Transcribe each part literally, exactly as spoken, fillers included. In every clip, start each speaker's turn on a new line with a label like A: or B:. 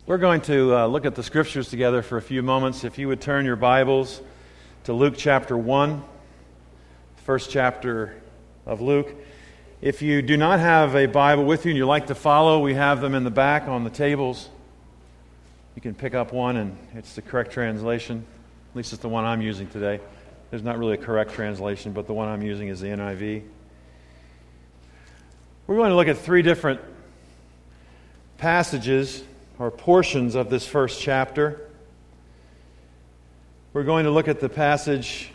A: We're going to uh, look at the Scriptures together for a few moments. If you would turn your Bibles to Luke chapter one, first chapter of Luke. If you do not have a Bible with you and you'd like to follow, we have them in the back on the tables. You can pick up one and it's the correct translation. At least it's the one I'm using today. There's not really a correct translation, but the one I'm using is the N I V. We're going to look at three different passages or portions of this first chapter. We're going to look at the passage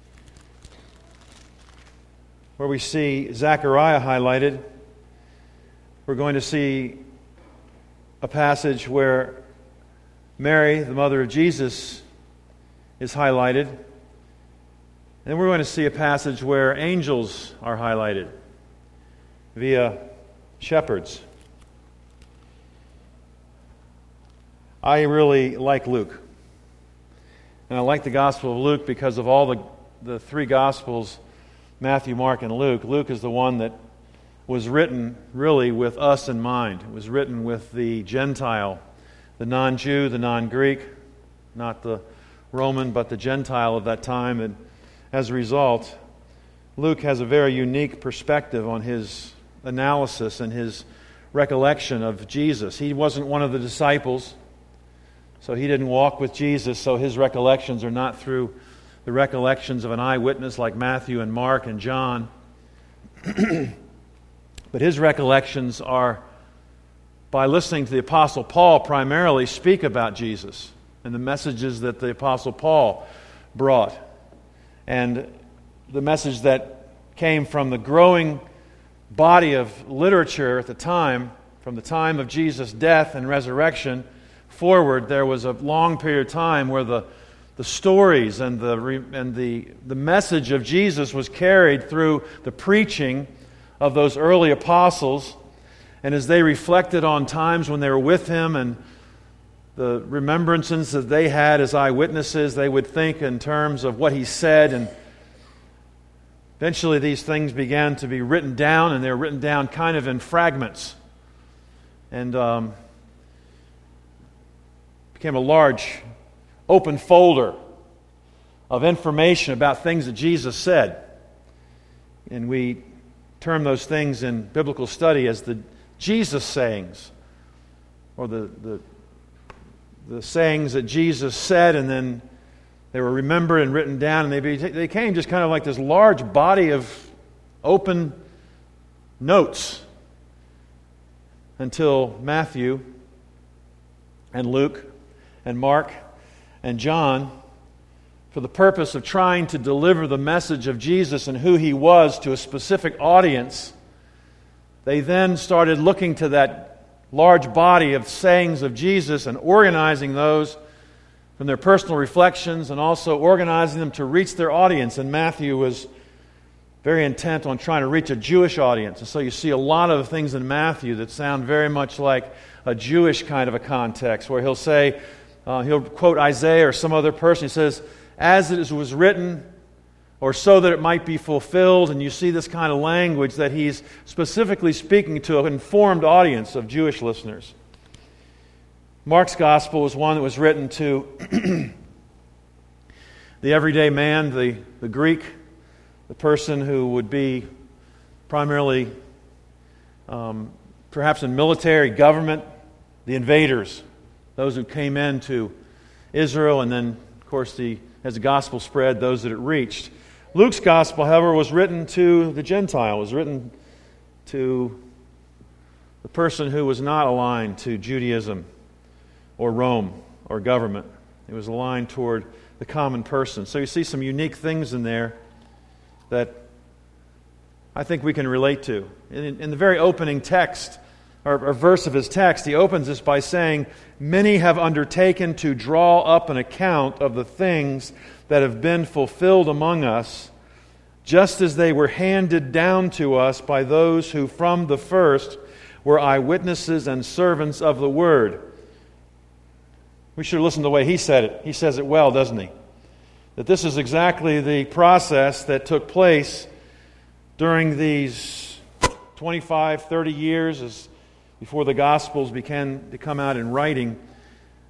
A: where we see Zechariah highlighted. We're going to see a passage where Mary, the mother of Jesus, is highlighted. And we're going to see a passage where angels are highlighted via shepherds. I really like Luke. And I like the Gospel of Luke because of all the, the three Gospels, Matthew, Mark, and Luke. Luke is the one that was written really with us in mind. It was written with the Gentile, the non-Jew, the non-Greek, not the Roman, but the Gentile of that time. And as a result, Luke has a very unique perspective on his analysis and his recollection of Jesus. He wasn't one of the disciples, so he didn't walk with Jesus, so his recollections are not through the recollections of an eyewitness like Matthew and Mark and John. But his recollections are by listening to the Apostle Paul primarily speak about Jesus and the messages that the Apostle Paul brought. And the message that came from the growing body of literature at the time, from the time of Jesus' death and resurrection forward, there was a long period of time where the, the stories and the and the, the message of Jesus was carried through the preaching of those early apostles. And as they reflected on times when they were with him and the remembrances that they had as eyewitnesses, they would think in terms of what he said, and eventually these things began to be written down, and they were written down kind of in fragments. And um, became a large open folder of information about things that Jesus said. And we term those things in biblical study as the Jesus sayings, or the, the, the sayings that Jesus said, and then they were remembered and written down, and they, be, they became just kind of like this large body of open notes until Matthew and Luke and Mark and John, for the purpose of trying to deliver the message of Jesus and who he was to a specific audience, they then started looking to that large body of sayings of Jesus and organizing those from their personal reflections and also organizing them to reach their audience. And Matthew was very intent on trying to reach a Jewish audience. And so you see a lot of things in Matthew that sound very much like a Jewish kind of a context, where he'll say, uh, he'll quote Isaiah or some other person. He says, as it was written, or so that it might be fulfilled. And you see this kind of language that he's specifically speaking to an informed audience of Jewish listeners. Mark's gospel was one that was written to the everyday man, the, the Greek, the person who would be primarily um, perhaps in military, government, the invaders, those who came into Israel, and then, of course, the as the gospel spread, those that it reached. Luke's gospel, however, was written to the Gentile, was written to the person who was not aligned to Judaism or Rome or government. It was aligned toward the common person. So you see some unique things in there that I think we can relate to. In, in the very opening text, or, or verse of his text, he opens this by saying, "Many have undertaken to draw up an account of the things that have been fulfilled among us, just as they were handed down to us by those who from the first were eyewitnesses and servants of the word." We should listen to the way he said it. He says it well, doesn't he? That this is exactly the process that took place during these twenty-five, thirty years as before the Gospels began to come out in writing.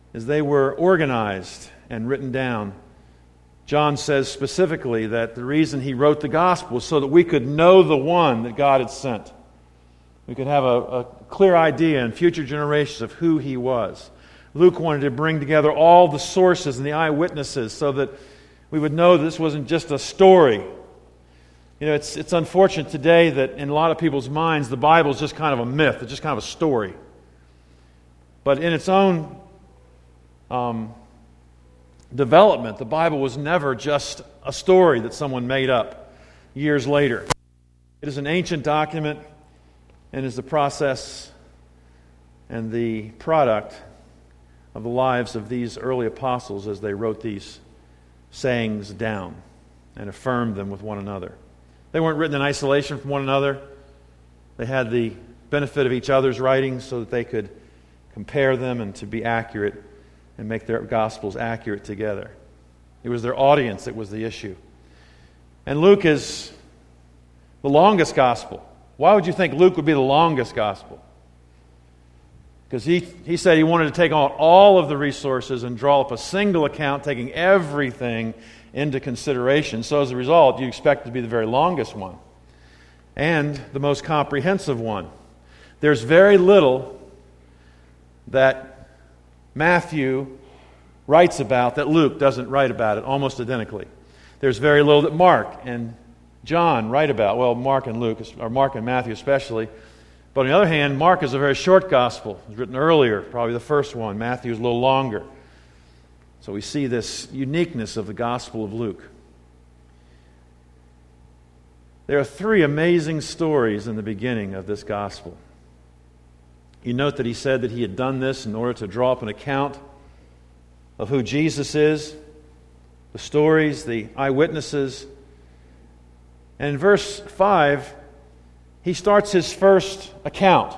A: as they were organized and written down. John says specifically that the reason he wrote the gospel was so that we could know the one that God had sent. We could have a, a clear idea in future generations of who he was. Luke wanted to bring together all the sources and the eyewitnesses so that we would know that this wasn't just a story. You know, it's it's unfortunate today that in a lot of people's minds the Bible is just kind of a myth. It's just kind of a story. But in its own um, development, the Bible was never just a story that someone made up years later. It is an ancient document and is the process and the product of the lives of these early apostles as they wrote these sayings down and affirmed them with one another. They weren't written in isolation from one another. They had the benefit of each other's writings so that they could compare them and to be accurate and make their gospels accurate together. It was their audience that was the issue. And Luke is the longest gospel. Why would you think Luke would be the longest gospel? Because he, he said he wanted to take on all of the resources and draw up a single account, taking everything into consideration. So as a result, you expect it to be the very longest one and the most comprehensive one. There's very little that Matthew writes about that Luke doesn't write about it, almost identically. There's very little that Mark and John write about. Well, Mark and Luke, or Mark and Matthew especially. But on the other hand, Mark is a very short gospel. It was written earlier, probably the first one. Matthew is a little longer. So we see this uniqueness of the Gospel of Luke. There are three amazing stories in the beginning of this Gospel. You note that he said that he had done this in order to draw up an account of who Jesus is, the stories, the eyewitnesses. And in verse five, he starts his first account.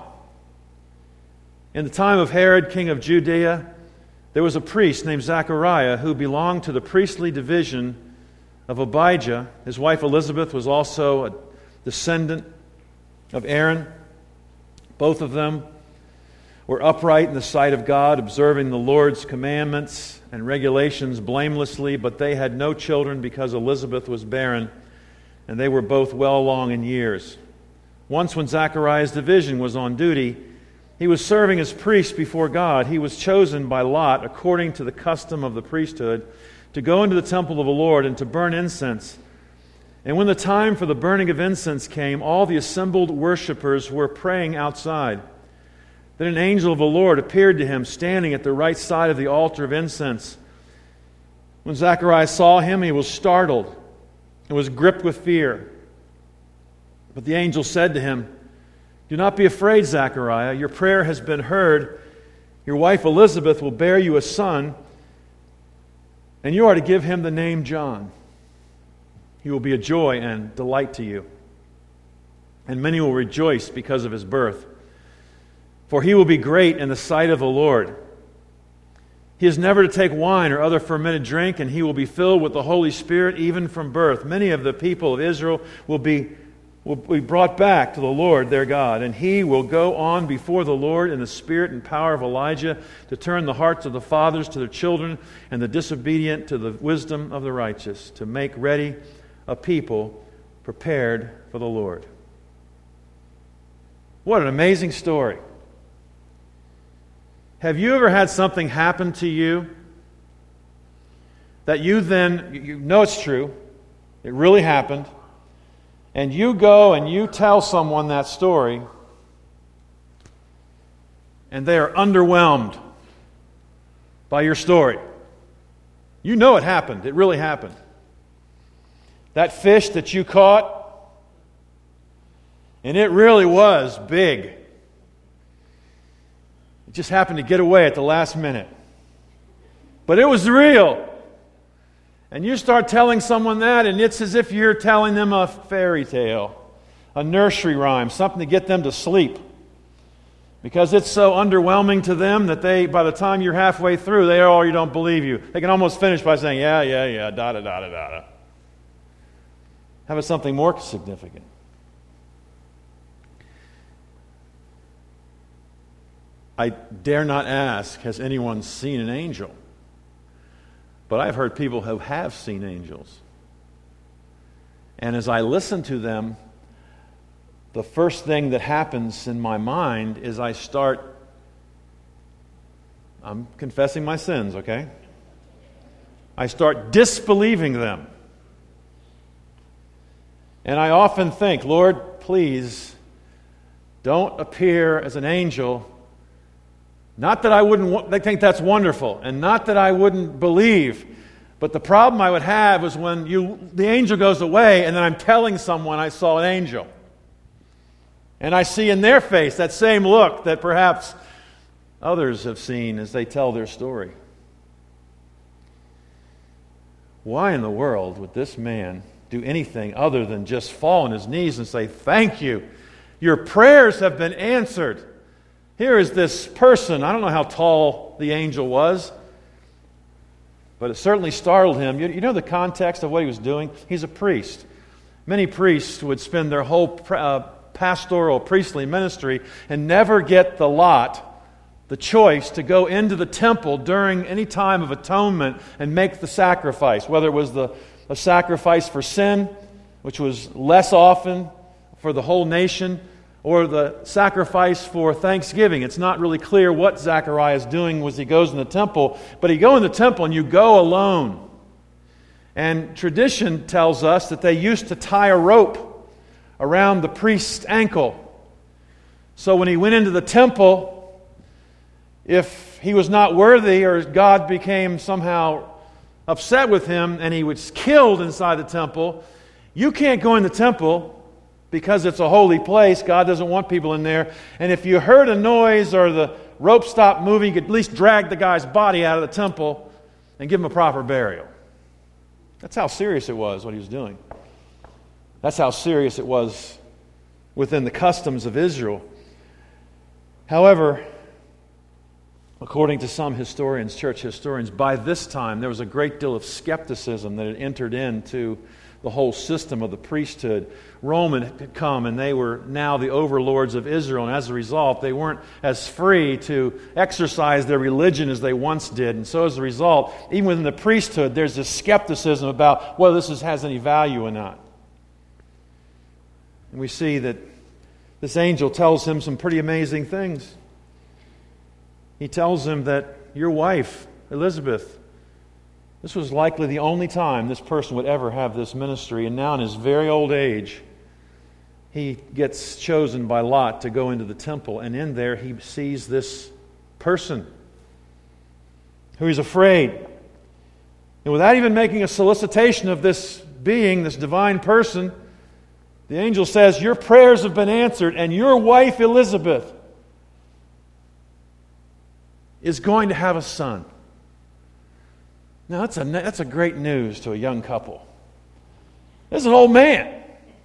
A: In the time of Herod, king of Judea, there was a priest named Zechariah who belonged to the priestly division of Abijah. His wife Elizabeth was also a descendant of Aaron. Both of them were upright in the sight of God, observing the Lord's commandments and regulations blamelessly, but they had no children because Elizabeth was barren, and they were both well along in years. Once when Zechariah's division was on duty, he was serving as priest before God. He was chosen by Lot, according to the custom of the priesthood, to go into the temple of the Lord and to burn incense. And when the time for the burning of incense came, all the assembled worshipers were praying outside. Then an angel of the Lord appeared to him, standing at the right side of the altar of incense. When Zechariah saw him, he was startled and was gripped with fear. But the angel said to him, "Do not be afraid, Zechariah. Your prayer has been heard. Your wife Elizabeth will bear you a son, and you are to give him the name John. He will be a joy and delight to you, and many will rejoice because of his birth. For he will be great in the sight of the Lord. He is never to take wine or other fermented drink, and he will be filled with the Holy Spirit even from birth. Many of the people of Israel will be will be brought back to the Lord their God, and he will go on before the Lord in the spirit and power of Elijah to turn the hearts of the fathers to their children and the disobedient to the wisdom of the righteous, to make ready a people prepared for the Lord." What an amazing story. Have you ever had something happen to you that you then, you know it's true, it really happened, and you go and you tell someone that story, and they are underwhelmed by your story? You know it happened. It really happened. That fish that you caught, and it really was big. It just happened to get away at the last minute. But it was real. And you start telling someone that, and it's as if you're telling them a fairy tale, a nursery rhyme, something to get them to sleep. Because it's so underwhelming to them that they, by the time you're halfway through, they already don't believe you. They can almost finish by saying, yeah, yeah, yeah, da-da, da-da, da-da. How about something more significant? I dare not ask, has anyone seen an angel? But I've heard people who have seen angels. And as I listen to them, the first thing that happens in my mind is I start, I'm confessing my sins, okay? I start disbelieving them. And I often think, Lord, please don't appear as an angel. Not that I wouldn't I think that's wonderful, and not that I wouldn't believe, but the problem I would have is when you the angel goes away and then I'm telling someone I saw an angel. And I see in their face that same look that perhaps others have seen as they tell their story. Why in the world would this man do anything other than just fall on his knees and say, "Thank you. Your prayers have been answered." Here is this person. I don't know how tall the angel was, but it certainly startled him. You, you know the context of what he was doing? He's a priest. Many priests would spend their whole uh, pastoral, priestly ministry and never get the lot, the choice to go into the temple during any time of atonement and make the sacrifice, whether it was the a sacrifice for sin, which was less often for the whole nation, or the sacrifice for thanksgiving. It's not really clear what Zechariah is doing as he goes in the temple, but you go in the temple and you go alone. And tradition tells us that they used to tie a rope around the priest's ankle. So when he went into the temple, if he was not worthy or God became somehow upset with him and he was killed inside the temple, you can't go in the temple because it's a holy place. God doesn't want people in there. And if you heard a noise or the rope stopped moving, you could at least drag the guy's body out of the temple and give him a proper burial. That's how serious it was, what he was doing. That's how serious it was within the customs of Israel. However, according to some historians, church historians, by this time there was a great deal of skepticism that had entered into the whole system of the priesthood. Rome had come, and they were now the overlords of Israel, and as a result, they weren't as free to exercise their religion as they once did. And so as a result, even within the priesthood, there's this skepticism about whether this is, has any value or not. And we see that this angel tells him some pretty amazing things. He tells him that your wife, Elizabeth, this was likely the only time this person would ever have this ministry, and now in his very old age, he gets chosen by Lot to go into the temple, and in there he sees this person who he's afraid. And without even making a solicitation of this being, this divine person, the angel says, "Your prayers have been answered, and your wife Elizabeth is going to have a son." Now, that's a, that's a great news to a young couple. This is an old man.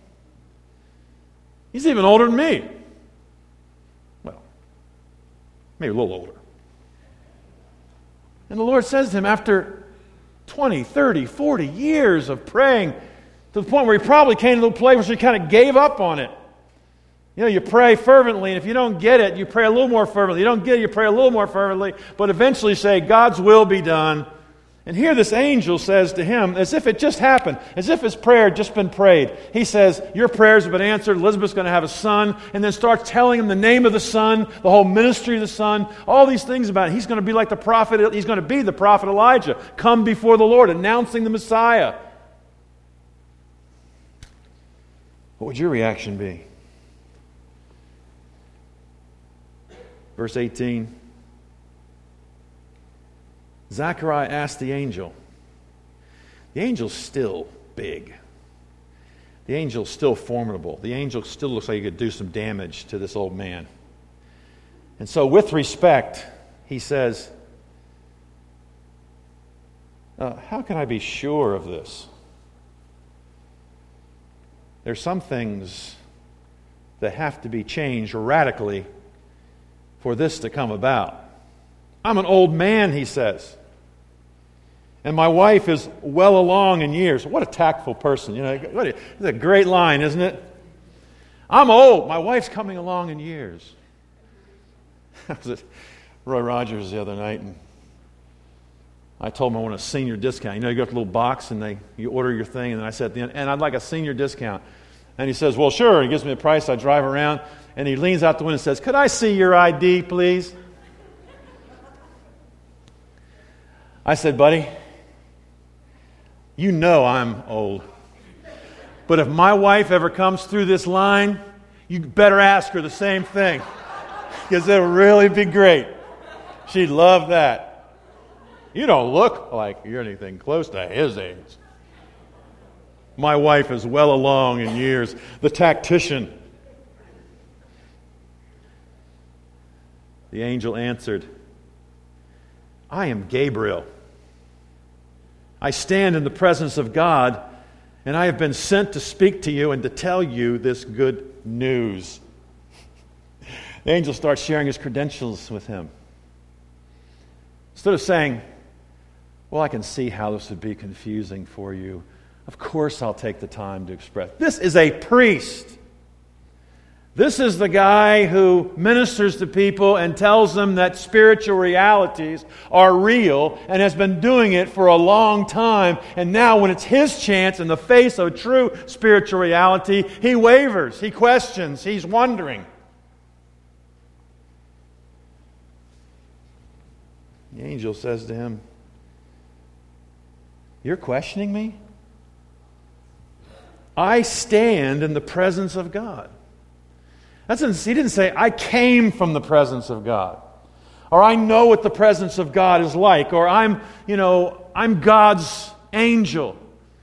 A: He's even older than me. Well, maybe a little older. And the Lord says to him, after twenty, thirty, forty years of praying, to the point where he probably came to the place where he kind of gave up on it. You know, you pray fervently, and if you don't get it, you pray a little more fervently. You don't get it, you pray a little more fervently, but eventually say, God's will be done. And here this angel says to him, as if it just happened, as if his prayer had just been prayed. He says, your prayers have been answered. Elizabeth's going to have a son. And then starts telling him the name of the son, the whole ministry of the son, all these things about it. He's going to be like the prophet. He's going to be the prophet Elijah, come before the Lord, announcing the Messiah. What would your reaction be? Verse eighteen. Zechariah asked the angel. The angel's still big. The angel's still formidable. The angel still looks like he could do some damage to this old man. And so with respect, he says, uh, how can I be sure of this? There's some things that have to be changed radically for this to come about. I'm an old man, he says. And my wife is well along in years. What a tactful person. You know, what a, it's a great line, isn't it? I'm old. My wife's coming along in years. I was at Roy Rogers the other night, and I told him I want a senior discount. You know, you go to the little box, and they you order your thing, and then I said at the end, and I'd like a senior discount. And he says, well, sure. He gives me the price. I drive around, and he leans out the window and says, could I see your I D, please? I said, buddy, you know I'm old. But if my wife ever comes through this line, you better ask her the same thing, because it'll really be great. She'd love that. You don't look like you're anything close to his age. My wife is well along in years. The tactician. The angel answered, I am Gabriel. I stand in the presence of God, and I have been sent to speak to you and to tell you this good news. The angel starts sharing his credentials with him. Instead of saying, well, I can see how this would be confusing for you, of course I'll take the time to express. This is a priest. This is the guy who ministers to people and tells them that spiritual realities are real and has been doing it for a long time. And now when it's his chance in the face of true spiritual reality, he wavers, he questions, he's wondering. The angel says to him, you're questioning me? I stand in the presence of God. That's, he didn't say, I came from the presence of God. Or I know what the presence of God is like. Or I'm, you know, I'm God's angel.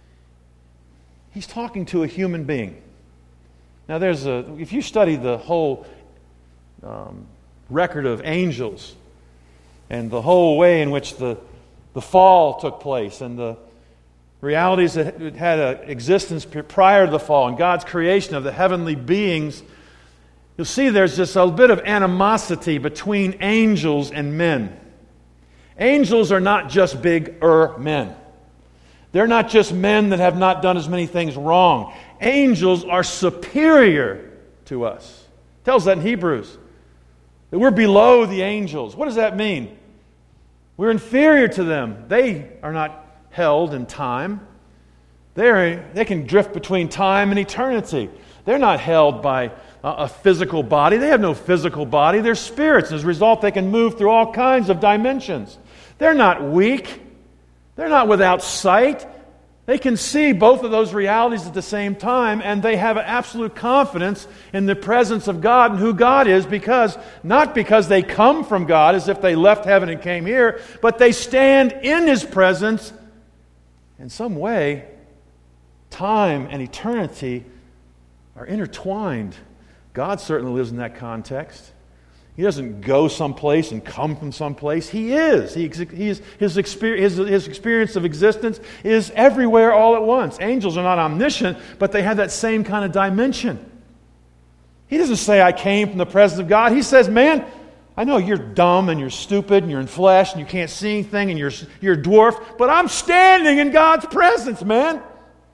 A: He's talking to a human being. Now there's a, if you study the whole um, record of angels and the whole way in which the, the fall took place and the realities that had an existence prior to the fall and God's creation of the heavenly beings, you'll see there's just a bit of animosity between angels and men. Angels are not just big-er men. They're not just men that have not done as many things wrong. Angels are superior to us. It tells that in Hebrews. That we're below the angels. What does that mean? We're inferior to them. They are not held in time. They're, they can drift between time and eternity. They're not held by a physical body. They have no physical body. They're spirits. As a result, they can move through all kinds of dimensions. They're not weak. They're not without sight. They can see both of those realities at the same time, and they have an absolute confidence in the presence of God and who God is, because not because they come from God as if they left heaven and came here, but they stand in His presence. In some way, time and eternity are intertwined. God certainly lives in that context. He doesn't go someplace and come from someplace. He is. He, he is his, experience, his, his experience of existence is everywhere all at once. Angels are not omniscient, but they have that same kind of dimension. He doesn't say, I came from the presence of God. He says, man, I know you're dumb and you're stupid and you're in flesh and you can't see anything and you're, you're a dwarf, but I'm standing in God's presence, man.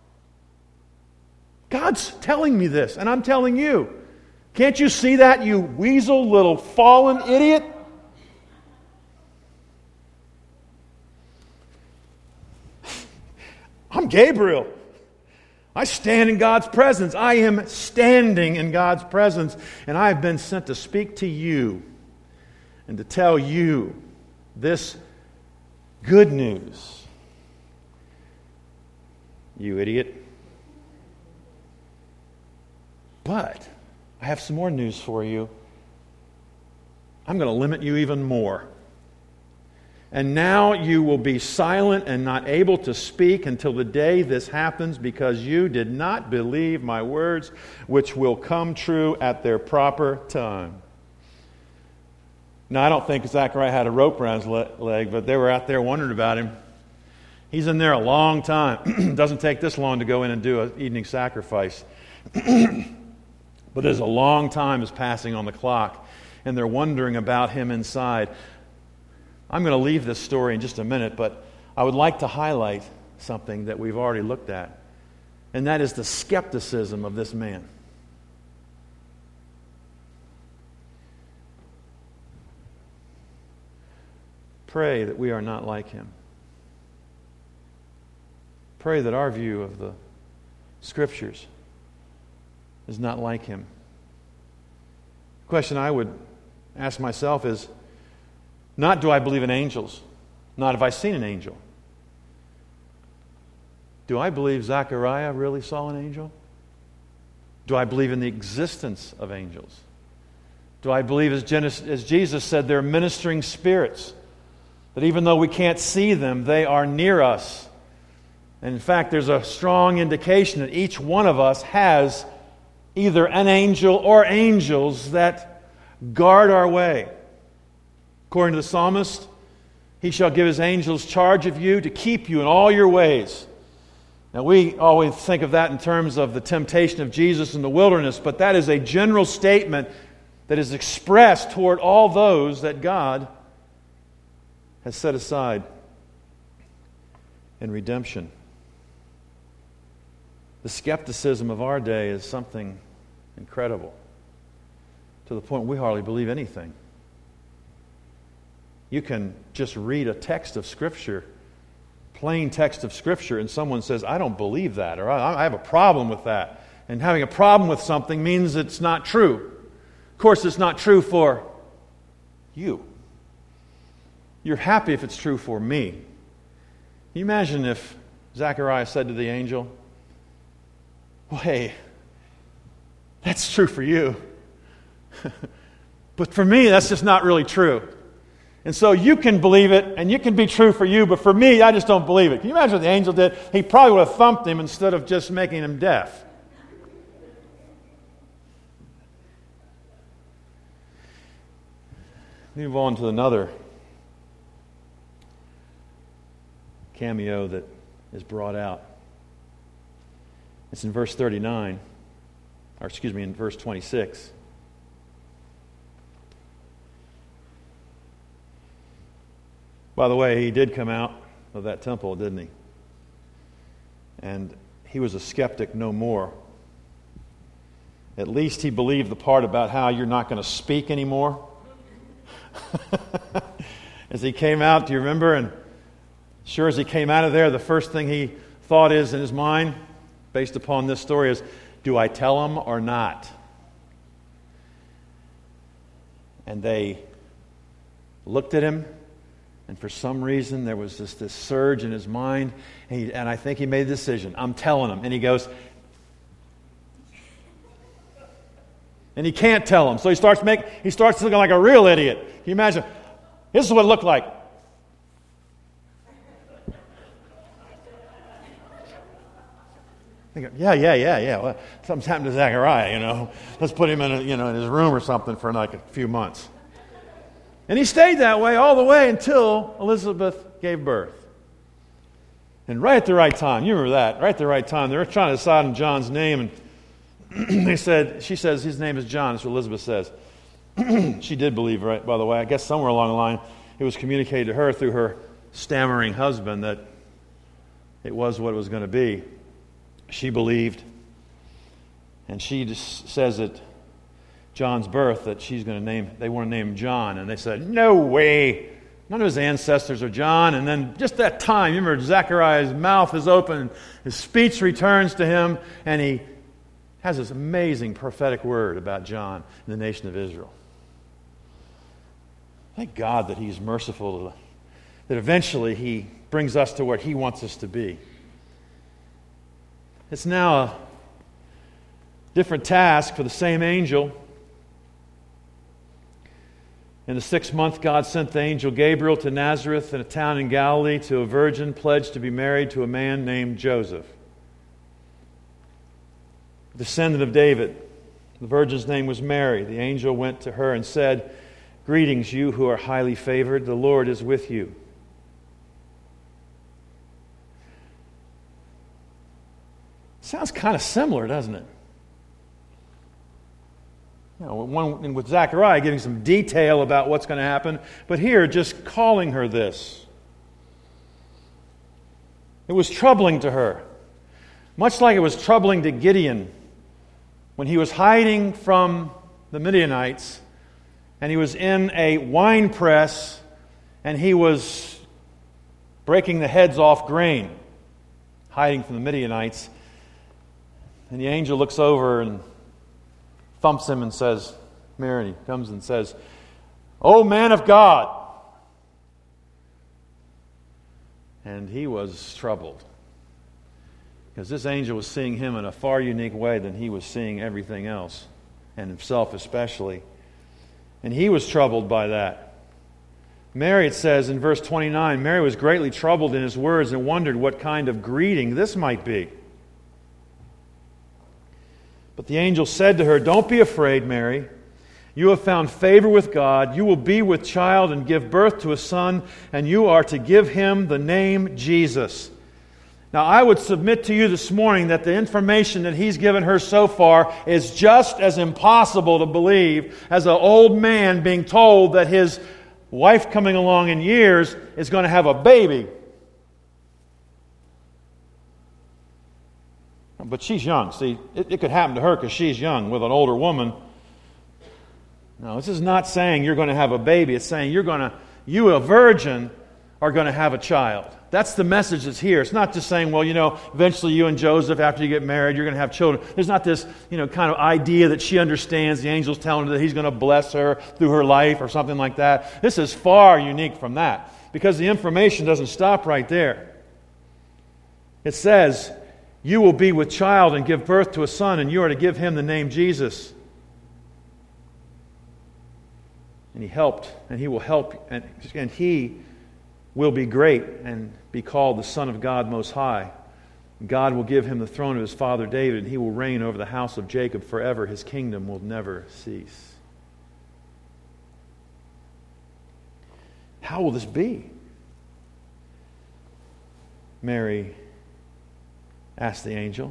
A: God's telling me this, and I'm telling you. Can't you see that, you weasel little fallen idiot? I'm Gabriel. I stand in God's presence. I am standing in God's presence, and I have been sent to speak to you and to tell you this good news. You idiot. But I have some more news for you. I'm going to limit you even more. And now you will be silent and not able to speak until the day this happens, because you did not believe my words, which will come true at their proper time. Now, I don't think Zechariah had a rope around his leg, but they were out there wondering about him. He's in there a long time. It doesn't take this long to go in and do an evening sacrifice. But there's a long time is passing on the clock, and they're wondering about him inside. I'm going to leave this story in just a minute, but I would like to highlight something that we've already looked at, and that is the skepticism of this man. Pray that we are not like him. Pray that our view of the Scriptures is not like him. The question I would ask myself is, not do I believe in angels, not have I seen an angel. Do I believe Zechariah really saw an angel? Do I believe in the existence of angels? Do I believe, as, Genesis, as Jesus said, they're ministering spirits, that even though we can't see them, they are near us? And in fact, there's a strong indication that each one of us has either an angel or angels that guard our way. According to the psalmist, he shall give his angels charge of you to keep you in all your ways. Now, we always think of that in terms of the temptation of Jesus in the wilderness, but that is a general statement that is expressed toward all those that God has set aside in redemption. The skepticism of our day is something incredible, to the point we hardly believe anything. You can just read a text of Scripture, plain text of Scripture, and someone says, I don't believe that, or I have a problem with that. And having a problem with something means it's not true. Of course, it's not true for you. You're happy if it's true for me. Can you imagine if Zechariah said to the angel, well, hey, that's true for you. But for me, that's just not really true. And so you can believe it, and you can be true for you, but for me, I just don't believe it. Can you imagine what the angel did? He probably would have thumped him instead of just making him deaf. Move on to another cameo that is brought out. It's in verse thirty-nine, or excuse me, in verse twenty-six. By the way, he did come out of that temple, didn't he? And he was a skeptic no more. At least he believed the part about how you're not going to speak anymore. As he came out, do you remember? And sure as he came out of there, the first thing he thought is in his mind, based upon this story, is, do I tell him or not? And they looked at him, and for some reason there was this, this surge in his mind, and, he, and I think he made a decision. I'm telling him. And he goes, and he can't tell him. So he starts make he starts looking like a real idiot. Can you imagine? This is what it looked like. Yeah, yeah, yeah, yeah. Well, something's happened to Zechariah, you know. Let's put him in, a, you know, in his room or something for like a few months. And he stayed that way all the way until Elizabeth gave birth. And right at the right time, you remember that, right at the right time, they were trying to decide on John's name, and they said, she says his name is John. That's what Elizabeth says. She did believe, right, by the way. I guess somewhere along the line, it was communicated to her through her stammering husband that it was what it was going to be. She believed, and she just says at John's birth that she's going to name, they want to name him John, and they said, no way, none of his ancestors are John. And then just that time, you remember Zechariah's mouth is open, his speech returns to him, and he has this amazing prophetic word about John and the nation of Israel. Thank God that he's merciful, that eventually he brings us to where he wants us to be. It's now a different task for the same angel. In the sixth month, God sent the angel Gabriel to Nazareth, in a town in Galilee, to a virgin pledged to be married to a man named Joseph, a descendant of David. The virgin's name was Mary. The angel went to her and said, greetings, you who are highly favored. The Lord is with you. Sounds kind of similar, doesn't it? You know, one with Zechariah giving some detail about what's going to happen, but here just calling her this. It was troubling to her, much like it was troubling to Gideon when he was hiding from the Midianites, and he was in a wine press, and he was breaking the heads off grain, hiding from the Midianites. And the angel looks over and thumps him and says, Mary, he comes and says, "O man of God." And he was troubled, because this angel was seeing him in a far unique way than he was seeing everything else, and himself especially. And he was troubled by that. Mary, it says in verse twenty-nine, Mary was greatly troubled in his words and wondered what kind of greeting this might be. But the angel said to her, "Don't be afraid, Mary. You have found favor with God. You will be with child and give birth to a son, and you are to give him the name Jesus." Now, I would submit to you this morning that the information that he's given her so far is just as impossible to believe as an old man being told that his wife coming along in years is going to have a baby. But she's young. See, it, it could happen to her because she's young with an older woman. No, this is not saying you're going to have a baby. It's saying you're going to, you, a virgin, are going to have a child. That's the message that's here. It's not just saying, well, you know, eventually you and Joseph, after you get married, you're going to have children. There's not this, you know, kind of idea that she understands. The angel's telling her that he's going to bless her through her life or something like that. This is far unique from that, because the information doesn't stop right there. It says, "You will be with child and give birth to a son, and you are to give him the name Jesus. And he helped, and he will help, and, and he will be great and be called the Son of God Most High. God will give him the throne of his father David, and he will reign over the house of Jacob forever. His kingdom will never cease." How will this be? Mary asked the angel.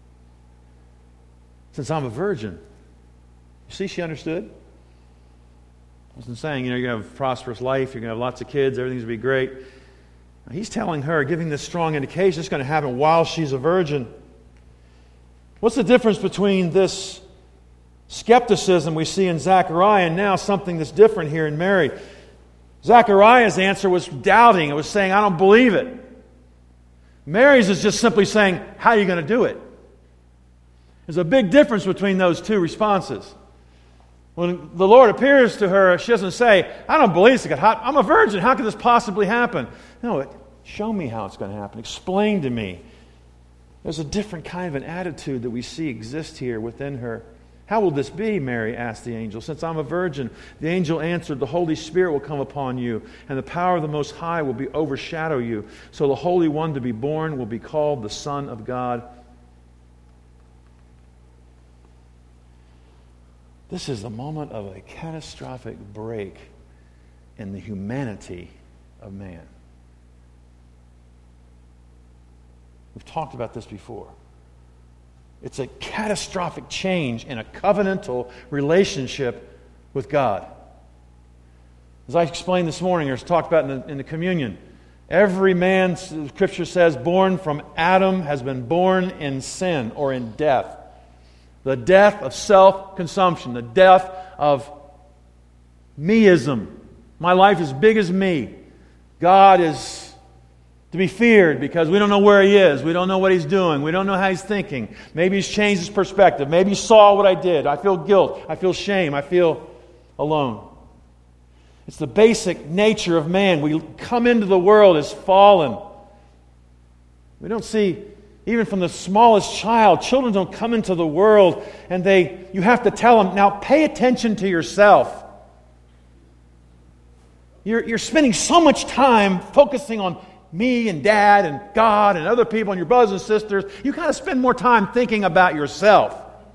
A: "Since I'm a virgin." You see, she understood. I wasn't saying, you know, you're going to have a prosperous life, you're going to have lots of kids, everything's going to be great. He's telling her, giving this strong indication, it's going to happen while she's a virgin. What's the difference between this skepticism we see in Zechariah and now something that's different here in Mary? Zechariah's answer was doubting. It was saying, "I don't believe it." Mary's is just simply saying, "How are you going to do it?" There's a big difference between those two responses. When the Lord appears to her, she doesn't say, "I don't believe this. I'm a virgin. How could this possibly happen?" No, show me how it's going to happen. Explain to me. There's a different kind of an attitude that we see exist here within her. "How will this be?" Mary asked the angel. "Since I'm a virgin." The angel answered, "The Holy Spirit will come upon you, and the power of the Most High will be overshadow you. So the Holy One to be born will be called the Son of God." This is the moment of a catastrophic break in the humanity of man. We've talked about this before. It's a catastrophic change in a covenantal relationship with God. As I explained this morning, or as talked about in the, in the communion, every man, Scripture says, born from Adam has been born in sin or in death. The death of self-consumption, the death of meism. My life is big as me. God is to be feared because we don't know where He is. We don't know what He's doing. We don't know how He's thinking. Maybe He's changed His perspective. Maybe He saw what I did. I feel guilt. I feel shame. I feel alone. It's the basic nature of man. We come into the world as fallen. We don't see... Even from the smallest child, children don't come into the world and they you have to tell them, now pay attention to yourself. You're, you're spending so much time focusing on me and Dad and God and other people and your brothers and sisters. You got to spend more time thinking about yourself.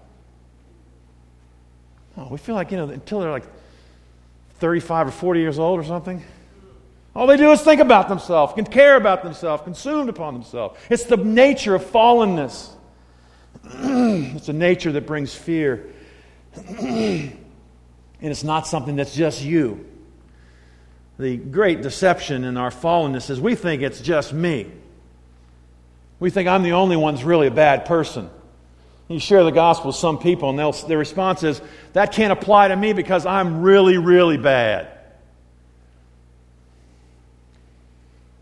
A: Oh, we feel like, you know, until they're like thirty-five or forty years old or something, all they do is think about themselves, can care about themselves, consumed upon themselves. It's the nature of fallenness. It's a nature that brings fear. And it's not something that's just you. The great deception in our fallenness is we think it's just me. We think I'm the only one that's really a bad person. You share the gospel with some people and they'll, their response is, that can't apply to me because I'm really, really bad.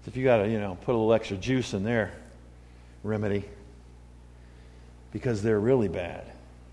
A: If you got to, you know, put a little extra juice in their remedy because they're really bad.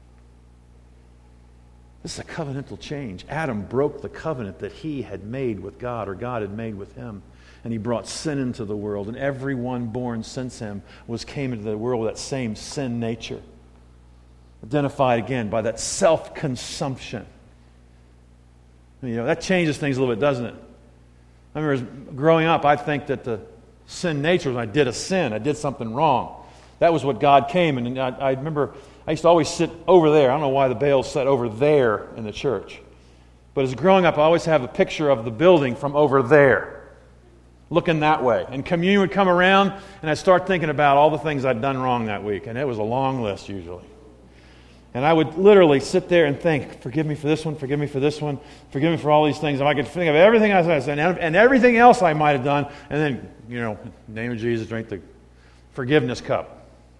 A: This is a covenantal change. Adam broke the covenant that he had made with God, or God had made with him. And he brought sin into the world. And everyone born since him was came into the world with that same sin nature. Identified again by that self-consumption. You know, that changes things a little bit, doesn't it? I remember growing up, I think that the sin nature was when I did a sin. I did something wrong. That was what God came. And I, I remember I used to always sit over there. I don't know why the Bales sat over there in the church. But as growing up, I always have a picture of the building from over there, looking that way. And communion would come around, and I'd start thinking about all the things I'd done wrong that week. And it was a long list usually. And I would literally sit there and think, forgive me for this one, forgive me for this one, forgive me for all these things. If I could think of everything I said and, and everything else I might have done, and then, you know, in the name of Jesus, drink the forgiveness cup.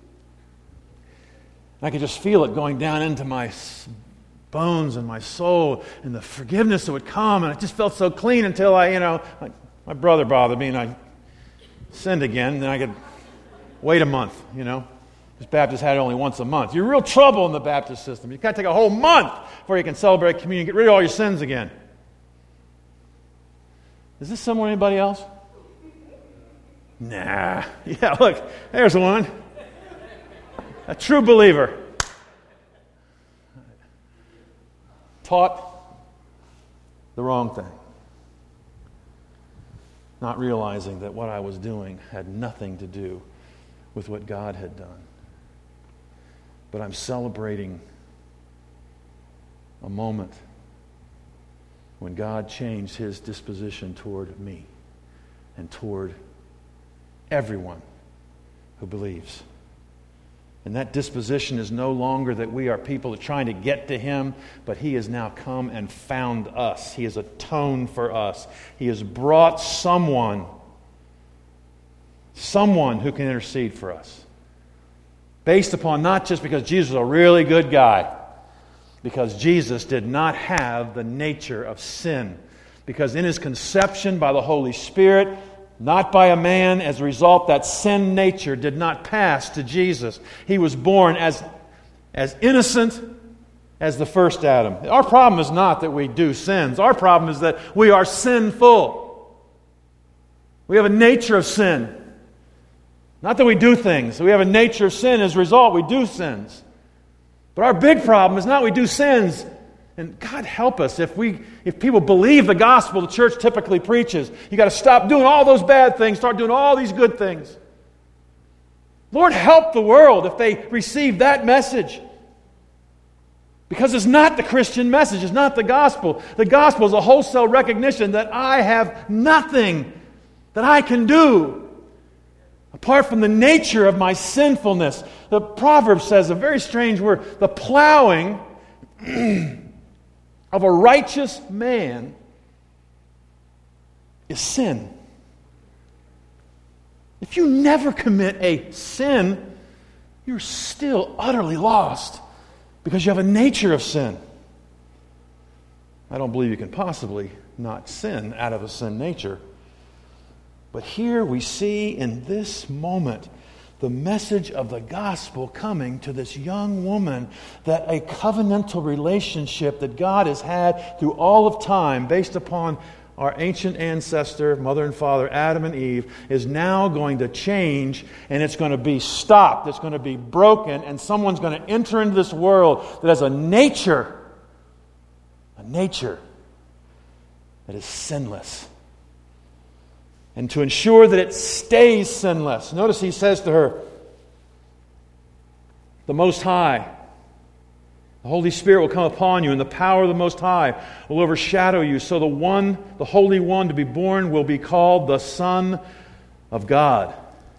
A: And I could just feel it going down into my bones and my soul, and the forgiveness that would come, and it just felt so clean until I, you know, my, my brother bothered me, and I sinned again, and then I could wait a month, you know. Because Baptists had it only once a month. You're in real trouble in the Baptist system. You've got to take a whole month before you can celebrate communion, get rid of all your sins again. Is this somewhere anybody else? Nah. Yeah, look, there's one. A true believer. Taught the wrong thing. Not realizing that what I was doing had nothing to do with what God had done. But I'm celebrating a moment when God changed his disposition toward me and toward everyone who believes. And that disposition is no longer that we are people trying to get to him, but he has now come and found us. He has atoned for us. He has brought someone, someone who can intercede for us. Based upon not just because Jesus was a really good guy, because Jesus did not have the nature of sin. Because in his conception by the Holy Spirit, not by a man, as a result, that sin nature did not pass to Jesus. He was born as, as innocent as the first Adam. Our problem is not that we do sins. Our problem is that we are sinful. We have a nature of sin. Not that we do things. We have a nature of sin. As a result, we do sins. But our big problem is not we do sins. And God help us if we, if people believe the gospel the church typically preaches. You got to stop doing all those bad things, start doing all these good things. Lord, help the world if they receive that message. Because it's not the Christian message. It's not the gospel. The gospel is a wholesale recognition that I have nothing that I can do apart from the nature of my sinfulness. The Proverbs says a very strange word. The plowing of a righteous man is sin. If you never commit a sin, you're still utterly lost because you have a nature of sin. I don't believe you can possibly not sin out of a sin nature. But here we see in this moment the message of the gospel coming to this young woman, that a covenantal relationship that God has had through all of time based upon our ancient ancestor, mother and father, Adam and Eve, is now going to change, and it's going to be stopped. It's going to be broken, and someone's going to enter into this world that has a nature, a nature that is sinless. And to ensure that it stays sinless. Notice he says to her, the Most High, the Holy Spirit will come upon you, and the power of the Most High will overshadow you. So the one, the Holy One to be born will be called the Son of God.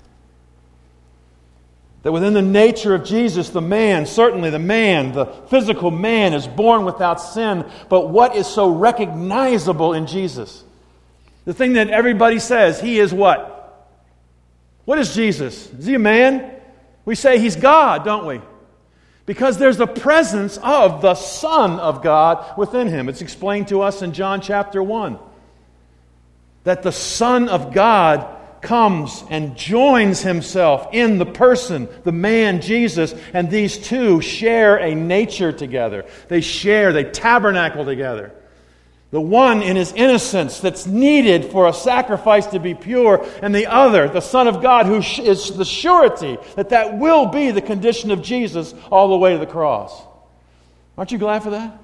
A: That within the nature of Jesus, the man, certainly the man, the physical man is born without sin. But what is so recognizable in Jesus? The thing that everybody says, he is what? What is Jesus? Is he a man? We say he's God, don't we? Because there's the presence of the Son of God within him. It's explained to us in John chapter one. That the Son of God comes and joins himself in the person, the man Jesus, and these two share a nature together. They share, they tabernacle together. The one in his innocence that's needed for a sacrifice to be pure, and the other, the Son of God, who is the surety that that will be the condition of Jesus all the way to the cross. Aren't you glad for that?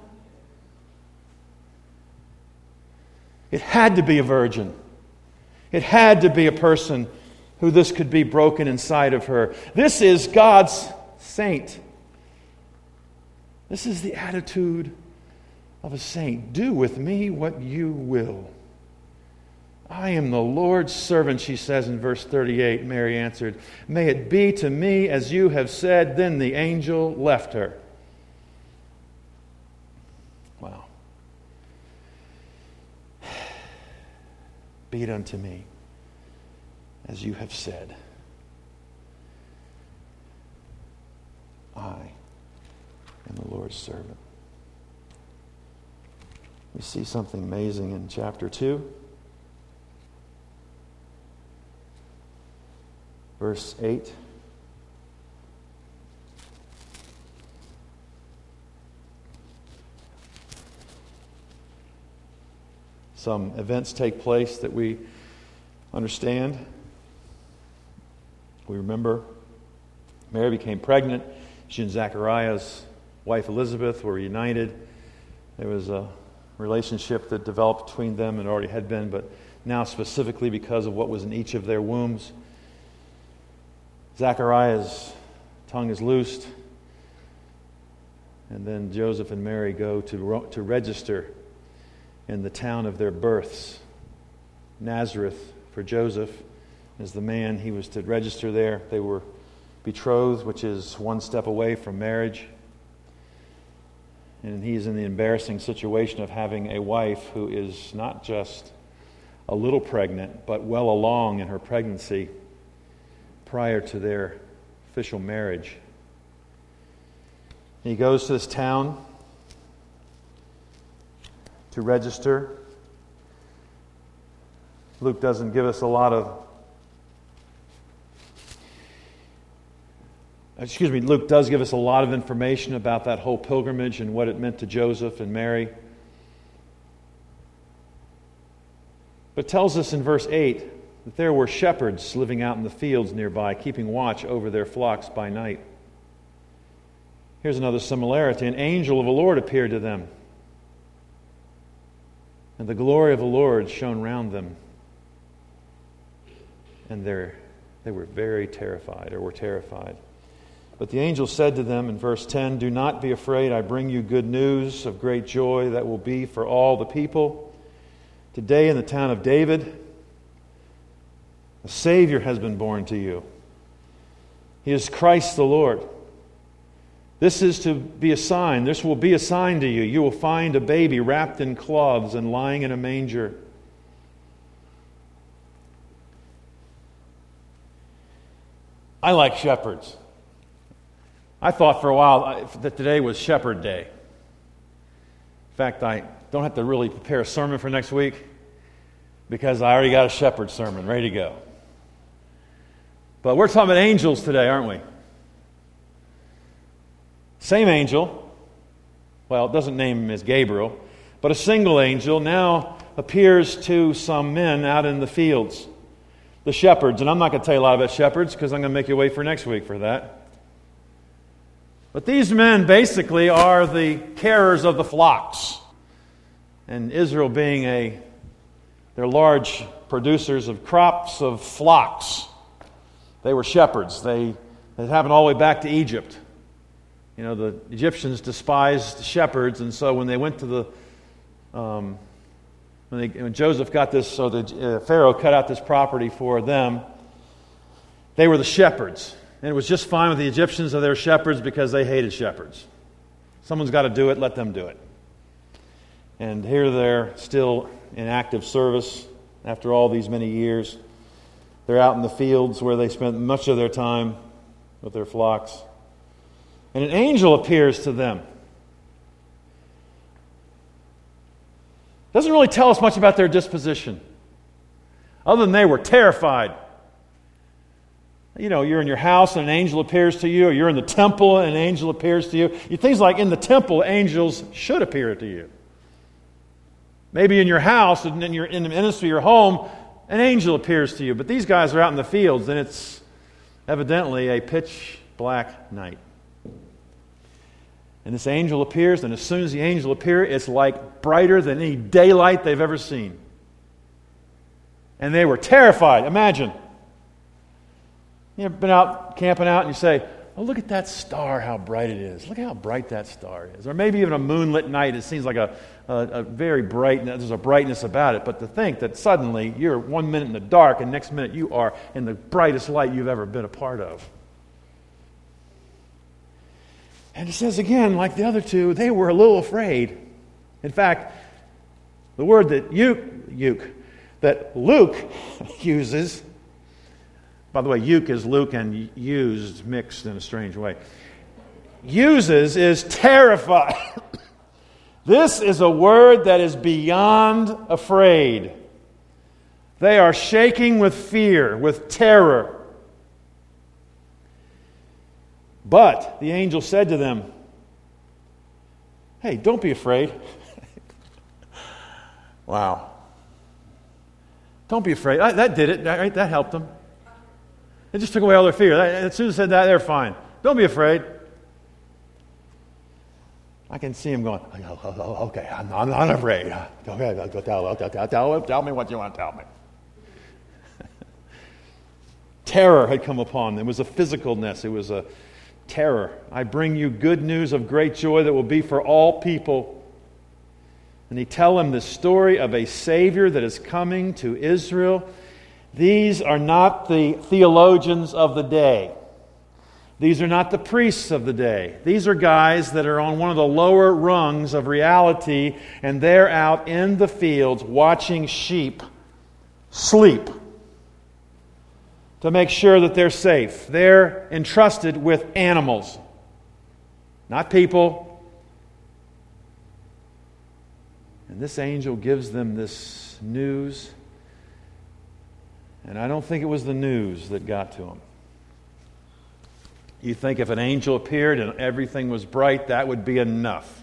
A: It had to be a virgin. It had to be a person who this could be broken inside of her. This is God's saint. This is the attitude of a saint. Do with me what you will. I am the Lord's servant, she says in verse thirty-eight. Mary answered, may it be to me as you have said. Then the angel left her. Wow. Be it unto me as you have said. I am the Lord's servant. We see something amazing in chapter two. Verse eight. Some events take place that we understand. We remember Mary became pregnant. She and Zachariah's wife Elizabeth were united. There was a relationship that developed between them and already had been, but now specifically because of what was in each of their wombs. Zachariah's tongue is loosed, and then Joseph and Mary go to, to register in the town of their births. Nazareth for Joseph is the man he was to register there. They were betrothed, which is one step away from marriage. And he's in the embarrassing situation of having a wife who is not just a little pregnant, but well along in her pregnancy prior to their official marriage. He goes to this town to register. Luke doesn't give us a lot of Excuse me, Luke does give us a lot of information about that whole pilgrimage and what it meant to Joseph and Mary. But tells us in verse eight that there were shepherds living out in the fields nearby, keeping watch over their flocks by night. Here's another similarity. An angel of the Lord appeared to them, and the glory of the Lord shone round them. And they were very terrified, or were terrified. But the angel said to them in verse ten, do not be afraid. I bring you good news of great joy that will be for all the people. Today in the town of David, a Savior has been born to you. He is Christ the Lord. This is to be a sign. This will be a sign to you. You will find a baby wrapped in cloths and lying in a manger. I like shepherds. I thought for a while that today was Shepherd Day. In fact, I don't have to really prepare a sermon for next week because I already got a shepherd sermon ready to go. But we're talking about angels today, aren't we? Same angel. Well, it doesn't name him as Gabriel, but a single angel now appears to some men out in the fields, the shepherds. And I'm not going to tell you a lot about shepherds because I'm going to make you wait for next week for that. But these men basically are the carers of the flocks. And Israel being a, they're large producers of crops of flocks. They were shepherds. They, it happened all the way back to Egypt. You know, the Egyptians despised shepherds, and so when they went to the, um, when, they, when Joseph got this, so the uh, Pharaoh cut out this property for them, they were the shepherds. And it was just fine with the Egyptians that they were shepherds because they hated shepherds. Someone's got to do it, let them do it. And here they're still in active service after all these many years. They're out in the fields where they spent much of their time with their flocks. And an angel appears to them. Doesn't really tell us much about their disposition, other than they were terrified You know, you're in your house and an angel appears to you, or you're in the temple and an angel appears to you. Things like in the temple, angels should appear to you. Maybe in your house and in, your, in the ministry, your home, an angel appears to you. But these guys are out in the fields, and it's evidently a pitch black night. And this angel appears, and as soon as the angel appears, it's like brighter than any daylight they've ever seen. And they were terrified. Imagine. You ever been out camping out and you say, oh, look at that star, how bright it is. Look how bright that star is. Or maybe even a moonlit night, it seems like a, a, a very bright, there's a brightness about it. But to think that suddenly you're one minute in the dark and next minute you are in the brightest light you've ever been a part of. And it says again, like the other two, they were a little afraid. In fact, the word that you, you that Luke uses, by the way, uke is Luke and used mixed in a strange way. Uses is terrified. This is a word that is beyond afraid. They are shaking with fear, with terror. But the angel said to them, hey, don't be afraid. Wow. Don't be afraid. That did it. That, that helped them. It just took away all their fear. As soon as I said that, they're fine. Don't be afraid. I can see him going, oh, oh, oh, okay, I'm, I'm not afraid. Okay, tell, tell, tell, tell me what you want to tell me. Terror had come upon them. It was a physicalness. It was a terror. I bring you good news of great joy that will be for all people. And he tell them the story of a Savior that is coming to Israel. These are not the theologians of the day. These are not the priests of the day. These are guys that are on one of the lower rungs of reality, and they're out in the fields watching sheep sleep to make sure that they're safe. They're entrusted with animals, not people. And this angel gives them this news. And I don't think it was the news that got to him. You think if an angel appeared and everything was bright, that would be enough.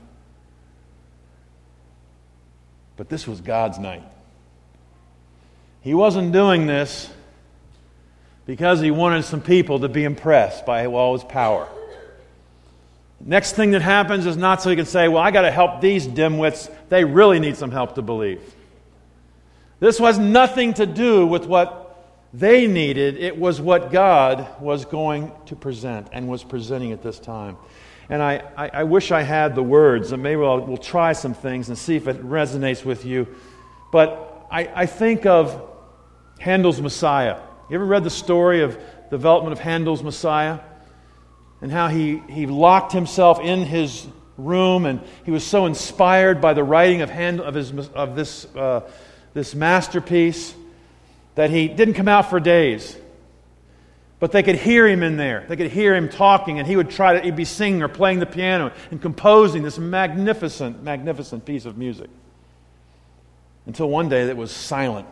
A: But this was God's night. He wasn't doing this because he wanted some people to be impressed by all his power. Next thing that happens is not so he can say, well, I got to help these dimwits. They really need some help to believe. This was nothing to do with what they needed. It was what God was going to present and was presenting at this time. And I, I, I wish I had the words, and maybe I'll, we'll try some things and see if it resonates with you. But I, I think of Handel's Messiah. You ever read the story of the development of Handel's Messiah? And how he, he locked himself in his room, and he was so inspired by the writing of Handel, of, his, of this, uh, this masterpiece that he didn't come out for days. But they could hear him in there. They could hear him talking, and he would try to he'd be singing or playing the piano and composing this magnificent, magnificent piece of music. Until one day it was silent.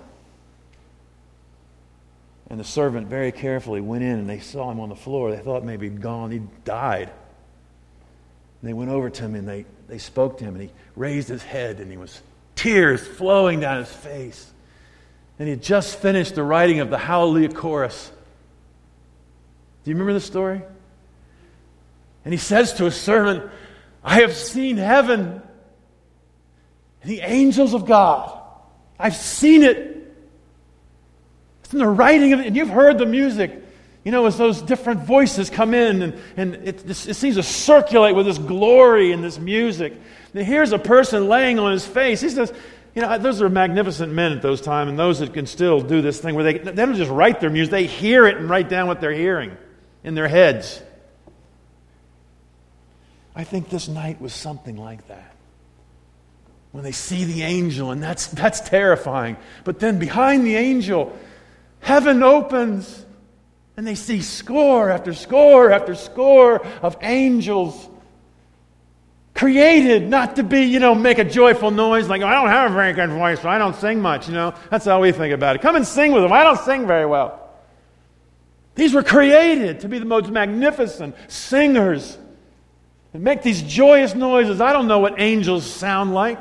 A: And the servant very carefully went in and they saw him on the floor. They thought maybe he'd gone, he'd died. And they went over to him and they, they spoke to him, and he raised his head and he was tears flowing down his face. And he had just finished the writing of the Hallelujah Chorus. Do you remember the story? And he says to his servant, I have seen heaven and the angels of God. I've seen it. It's in the writing of it, and you've heard the music. You know, as those different voices come in, and, and it, it seems to circulate with this glory and this music. And here's a person laying on his face. He says, you know, those are magnificent men at those times, and those that can still do this thing where they, they don't just write their music, they hear it and write down what they're hearing in their heads. I think this night was something like that. When they see the angel, and that's that's terrifying. But then behind the angel, heaven opens, and they see score after score after score of angels created not to be, you know, make a joyful noise like, oh, I don't have a very good voice, so I don't sing much, you know. That's how we think about it. Come and sing with them. I don't sing very well. These were created to be the most magnificent singers and make these joyous noises. I don't know what angels sound like.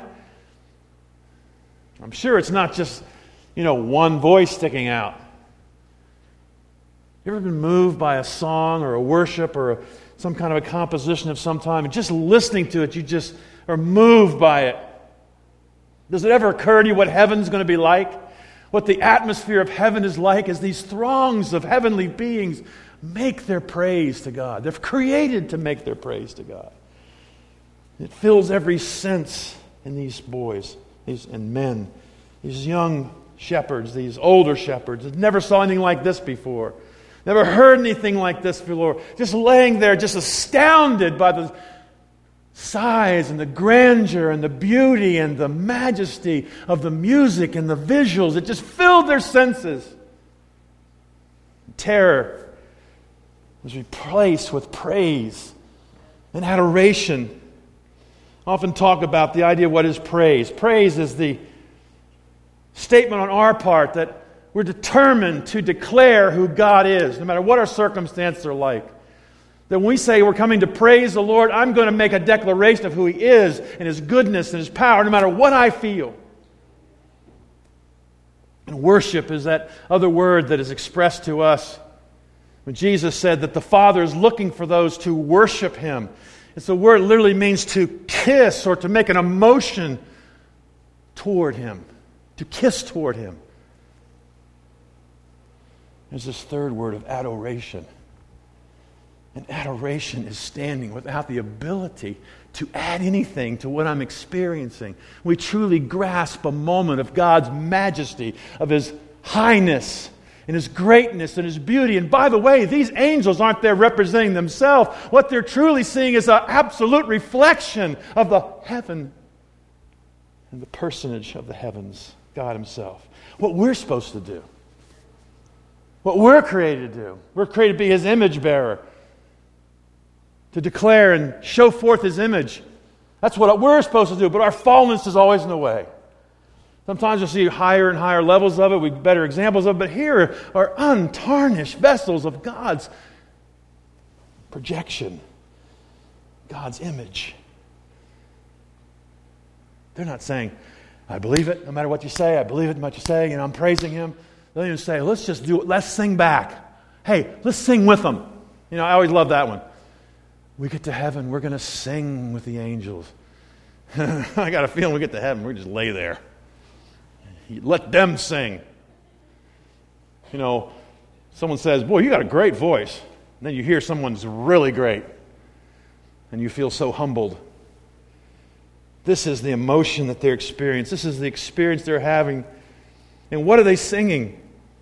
A: I'm sure it's not just, you know, one voice sticking out. You ever been moved by a song or a worship or a, some kind of a composition of some time, and just listening to it, you just are moved by it? Does it ever occur to you what heaven's going to be like? What the atmosphere of heaven is like as these throngs of heavenly beings make their praise to God. They're created to make their praise to God. It fills every sense in these boys these and men, these young shepherds, these older shepherds that never saw anything like this before. Never heard anything like this before. Just laying there, just astounded by the size and the grandeur and the beauty and the majesty of the music and the visuals. It just filled their senses. Terror was replaced with praise and adoration. I often talk about the idea of what is praise. Praise is the statement on our part that we're determined to declare who God is, no matter what our circumstances are like. That when we say we're coming to praise the Lord, I'm going to make a declaration of who He is and His goodness and His power, no matter what I feel. And worship is that other word that is expressed to us when Jesus said that the Father is looking for those to worship Him. It's a word that literally means to kiss or to make an emotion toward Him, to kiss toward Him. There's this third word of adoration. And adoration is standing without the ability to add anything to what I'm experiencing. We truly grasp a moment of God's majesty, of His highness, and His greatness, and His beauty. And by the way, these angels aren't there representing themselves. What they're truly seeing is an absolute reflection of the heaven and the personage of the heavens, God Himself. What we're supposed to do. What we're created to do. We're created to be His image bearer. To declare and show forth His image. That's what we're supposed to do, but our fallenness is always in the way. Sometimes you'll see higher and higher levels of it, we better examples of it, but here are untarnished vessels of God's projection, God's image. They're not saying, I believe it, no matter what you say, I believe it no matter what you say, you know, I'm praising Him. They'll even say, let's just do it, let's sing back. Hey, let's sing with them. You know, I always love that one. We get to heaven, we're going to sing with the angels. I got a feeling we get to heaven, we just lay there. Let them sing. You know, someone says, boy, you got a great voice. And then you hear someone's really great. And you feel so humbled. This is the emotion that they're experiencing. This is the experience they're having. And what are they singing?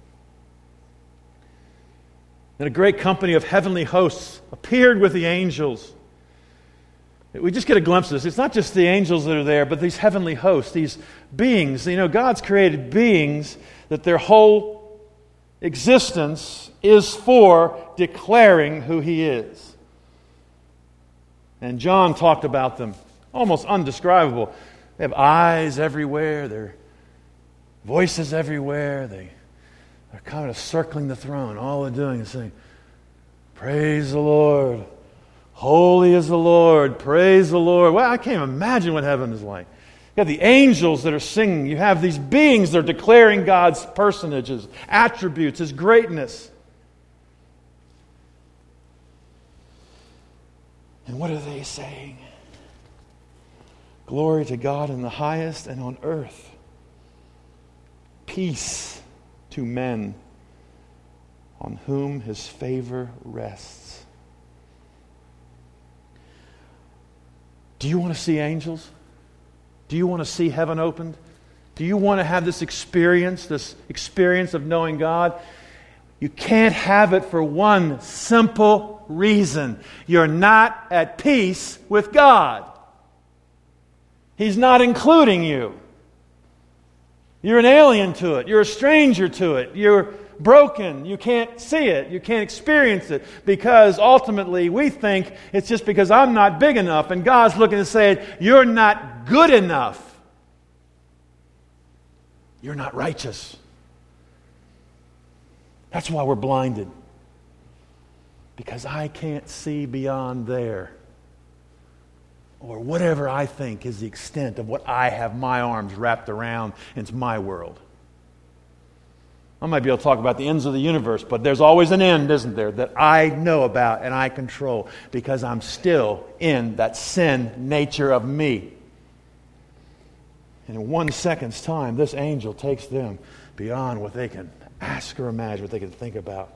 A: And a great company of heavenly hosts appeared with the angels. We just get a glimpse of this. It's not just the angels that are there, but these heavenly hosts, these beings. You know, God's created beings that their whole existence is for declaring who He is. And John talked about them, almost undescribable. They have eyes everywhere, their voices everywhere. They are kind of circling the throne. All they're doing is saying, praise the Lord. Holy is the Lord. Praise the Lord. Well, I can't imagine what heaven is like. You have the angels that are singing. You have these beings that are declaring God's personages, attributes, His greatness. And what are they saying? Glory to God in the highest, and on earth peace to men on whom His favor rests. Do you want to see angels? Do you want to see heaven opened? Do you want to have this experience, this experience of knowing God? You can't have it for one simple reason. You're not at peace with God. He's not including you. You're an alien to it. You're a stranger to it. You're broken. You can't see it. You can't experience it because ultimately we think it's just because I'm not big enough, and God's looking and saying, you're not good enough. You're not righteous. That's why we're blinded. because I can't see beyond there. Or whatever I think is the extent of what I have my arms wrapped around. It's my world. I might be able to talk about the ends of the universe, but there's always an end, isn't there, that I know about and I control because I'm still in that sin nature of me. And in one second's time, this angel takes them beyond what they can ask or imagine, what they can think about.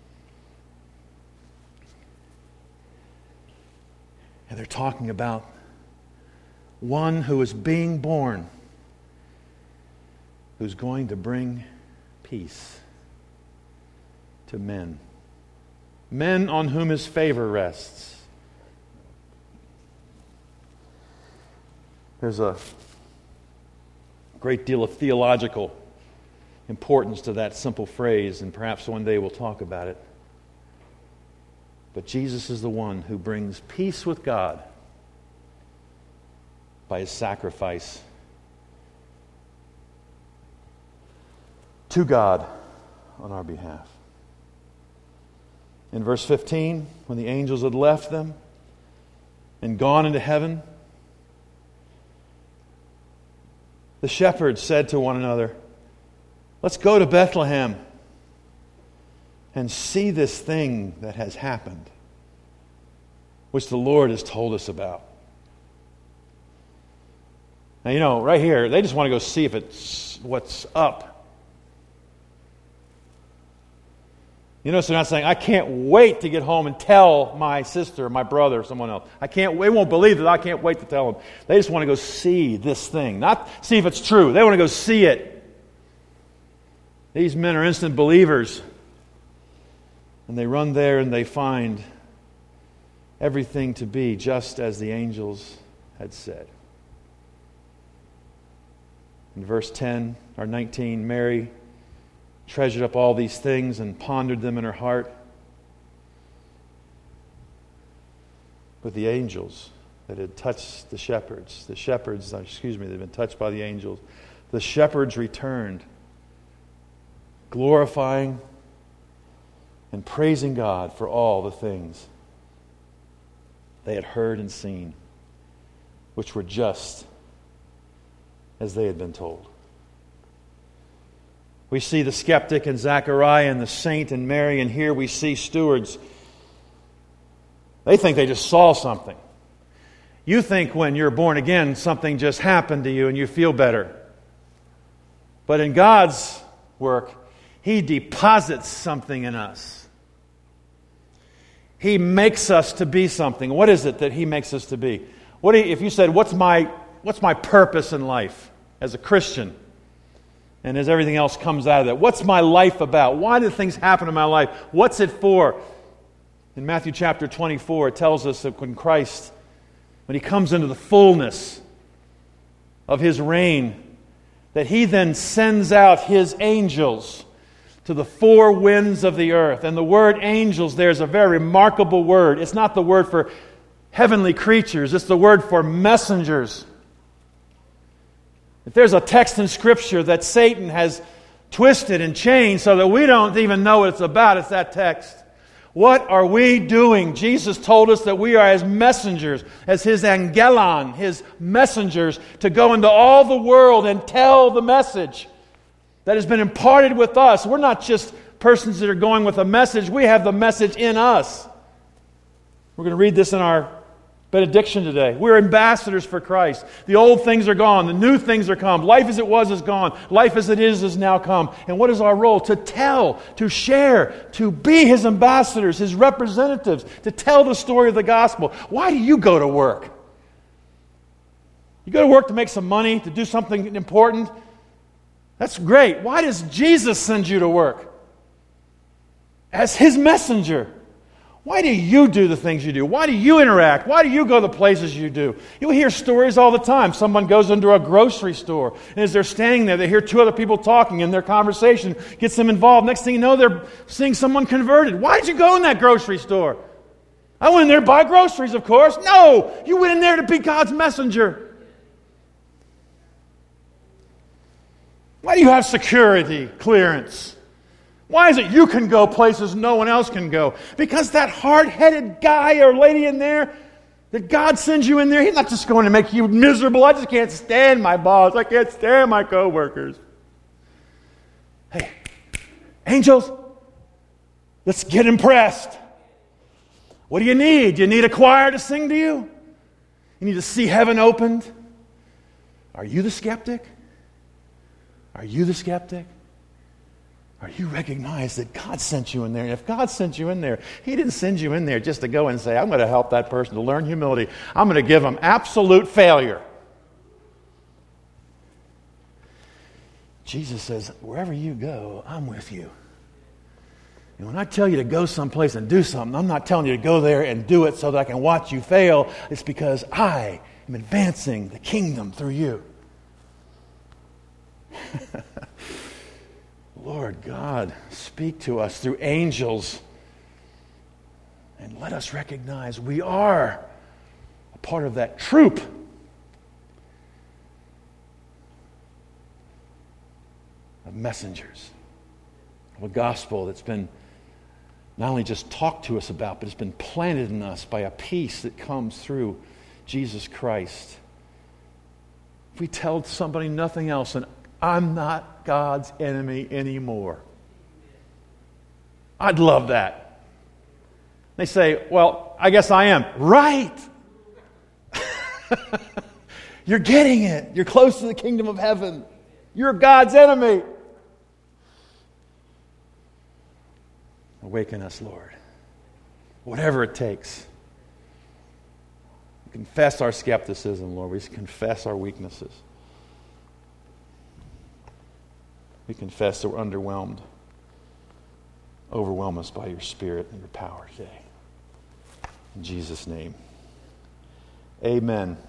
A: And they're talking about one who is being born, who's going to bring peace to men. Men on whom his favor rests. There's a great deal of theological importance to that simple phrase, and perhaps one day we'll talk about it. But Jesus is the one who brings peace with God by his sacrifice to God on our behalf. In verse fifteen, when the angels had left them and gone into heaven, the shepherds said to one another, "Let's go to Bethlehem and see this thing that has happened, which the Lord has told us about." Now, you know, right here, they just want to go see if it's what's up. You notice they're not saying, "I can't wait to get home and tell my sister, my brother, or someone else. I can't. They won't believe that. I can't wait to tell them." They just want to go see this thing, not see if it's true. They want to go see it. These men are instant believers. And they run there and they find everything to be just as the angels had said. In verse ten or nineteen, Mary treasured up all these things and pondered them in her heart. But the angels that had touched the shepherds, the shepherds, excuse me, they'd been touched by the angels. The shepherds returned, glorifying and praising God for all the things they had heard and seen, which were just as they had been told. We see the skeptic in Zechariah and the saint in Mary, and here we see stewards. They think they just saw something. You think when you're born again, something just happened to you and you feel better. But in God's work, He deposits something in us. He makes us to be something. What is it that He makes us to be? What do you, if you said, what's my, what's my purpose in life as a Christian? And as everything else comes out of that, what's my life about? Why do things happen in my life? What's it for? In Matthew chapter twenty-four, it tells us that when Christ, when He comes into the fullness of His reign, that He then sends out His angels to the four winds of the earth. And the word angels there is a very remarkable word. It's not the word for heavenly creatures. It's the word for messengers. If there's a text in Scripture that Satan has twisted and changed so that we don't even know what it's about, it's that text. What are we doing? Jesus told us that we are as messengers, as His angelon, His messengers, to go into all the world and tell the message that has been imparted with us. We're not just persons that are going with a message. We have the message in us. We're going to read this in our benediction today. We're ambassadors for Christ. The old things are gone. The new things are come. Life as it was is gone. Life as it is is now come. And what is our role? To tell, to share, to be His ambassadors, His representatives, to tell the story of the gospel. Why do you go to work? You go to work to make some money, to do something important. That's great. Why does Jesus send you to work? As His messenger. Why do you do the things you do? Why do you interact? Why do you go the places you do? You'll hear stories all the time. Someone goes into a grocery store, and as they're standing there, they hear two other people talking, and their conversation gets them involved. Next thing you know, they're seeing someone converted. Why did you go in that grocery store? I went in there to buy groceries, of course. No! You went in there to be God's messenger. Why do you have security clearance? Why is it you can go places no one else can go? Because that hard-headed guy or lady in there, that God sends you in there, He's not just going to make you miserable. I just can't stand my boss. I can't stand my coworkers. Hey, angels, let's get impressed. What do you need? Do you need a choir to sing to you? You need to see heaven opened? Are you the skeptic? Are you the skeptic? Are you recognize that God sent you in there? And if God sent you in there, He didn't send you in there just to go and say, I'm going to help that person to learn humility. I'm going to give them absolute failure. Jesus says, wherever you go, I'm with you. And when I tell you to go someplace and do something, I'm not telling you to go there and do it so that I can watch you fail. It's because I am advancing the kingdom through you. Lord God, speak to us through angels and let us recognize we are a part of that troop of messengers of a gospel that's been not only just talked to us about, but it's been planted in us by a peace that comes through Jesus Christ. If we tell somebody nothing else, and I'm not God's enemy anymore. I'd love that. They say, well, I guess I am. Right! You're getting it. You're close to the kingdom of heaven. You're God's enemy. Awaken us, Lord. Whatever it takes. We confess our skepticism, Lord. We confess our weaknesses. We confess that we're underwhelmed. Overwhelm us by your Spirit and your power today. In Jesus' name. Amen.